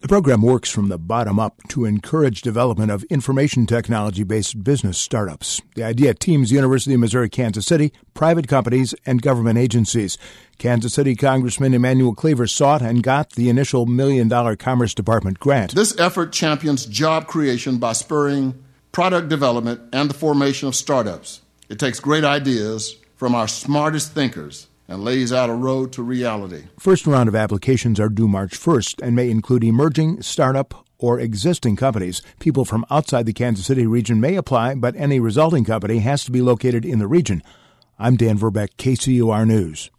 The program works from the bottom up to encourage development of information technology-based business startups. The idea teams University of Missouri-Kansas City, private companies, and government agencies. Kansas City Congressman Emanuel Cleaver sought and got the initial $1 million Commerce Department grant. This effort champions job creation by spurring product development and the formation of startups. It takes great ideas from our smartest thinkers and lays out a road to reality. First round of applications are due March 1st and may include emerging, startup, or existing companies. People from outside the Kansas City region may apply, but any resulting company has to be located in the region. I'm Dan Verbeck, KCUR News.